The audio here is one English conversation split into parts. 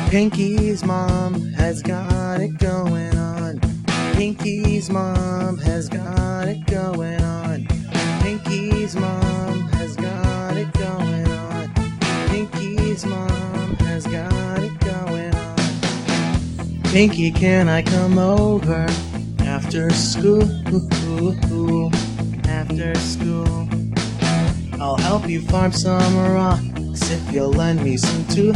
Pinky's mom has got it going on. Pinky's mom has got it going on. Pinky's mom has got it going on. Pinky's mom has got it going on. Pinky, can I come over after school? After school, I'll help you farm some rocks if you'll lend me some tools.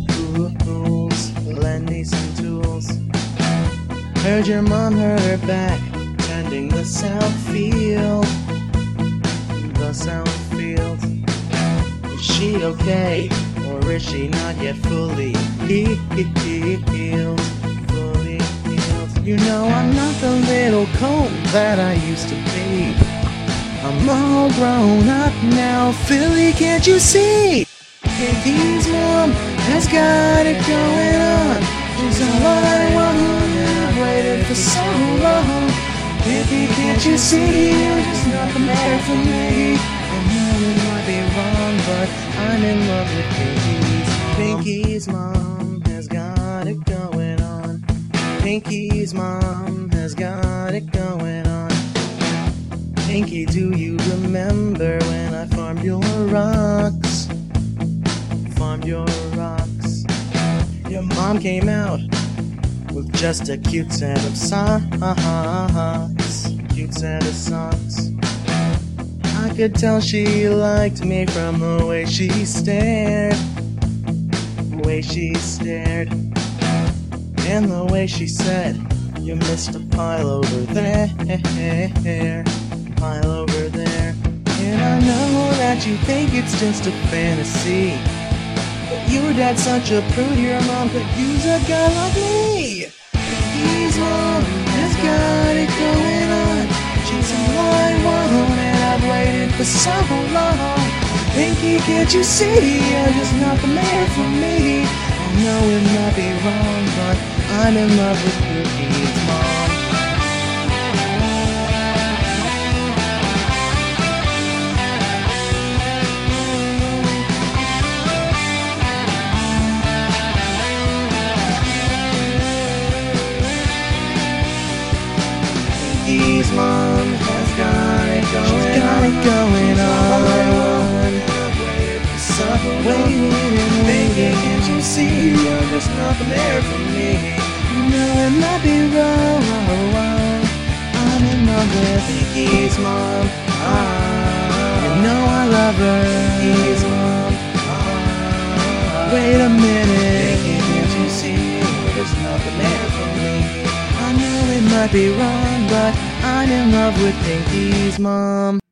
Lend me some tools. Heard your mom hurt her back tending the south field. The south field. Is she okay, or is she not yet fully healed? Fully healed. You know I'm not the little colt that I used to be. I'm all grown up now, Philly, can't you see? Pinky's mom has got it going on. She's all I want, I've waited for so long. Pinky, can't you see? You're just not the man for me. I know it might be wrong, but I'm in love with Pinky's mom. Pinky's mom has got it going on. Pinky's mom has got it going on. Pinky, do you remember when I farmed your rocks? Farmed your rocks. Your mom came out with just a cute set of socks. Cute set of socks. I could tell she liked me from the way she stared. The way she stared. And the way she said, you missed a pile over there. Pile over there. And I know that you think it's just a fantasy, but your dad's such a prude, your mom could use a guy like me. Pinky's mom has got it going on. She's all I want, and I've waited for so long. Pinky, can't you see? You're just not the man for me. I know it might be wrong, but I'm in love with Pinky's mom. Pinky's mom has got it going on. Waiting and waiting, can't you see? You're just not there for me. You know it might be wrong. I'm in love with Pinky's mom. You know I love her. Pinky's mom. Wait a minute, can't you see? You're just not there for me. I know it might be wrong, but I'm in love with Pinky's mom.